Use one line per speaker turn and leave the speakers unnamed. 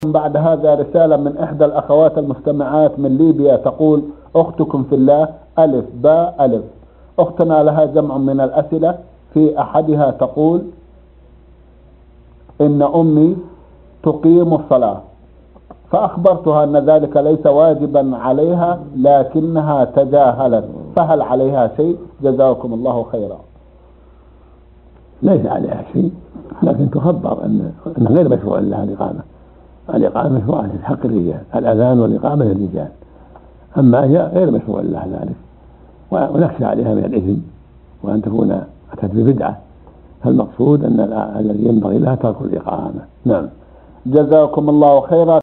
بعد هذا رسالة من إحدى الأخوات المستمعات من ليبيا تقول: أختكم في الله ألف باء ألف. أختنا لها جمع من الأسئلة، في أحدها تقول: إن أمي تقيم الصلاة، فأخبرتها أن ذلك ليس واجبا عليها لكنها تجاهلت، فهل عليها شيء؟ جزاكم الله خيرا.
ليس عليها شيء، لكن تخبر أن غير مشروع لها الإقامة مشروعة في حق الرجال، الأذان والإقامة للرجال، أما هي غير مشروع لها ذلك، ونخشى عليها من الإثم وأن تكون أتت ببدعة، فالمقصود أن الذي ينبغي لها ترك الإقامة. نعم.
جزاكم الله خيرا.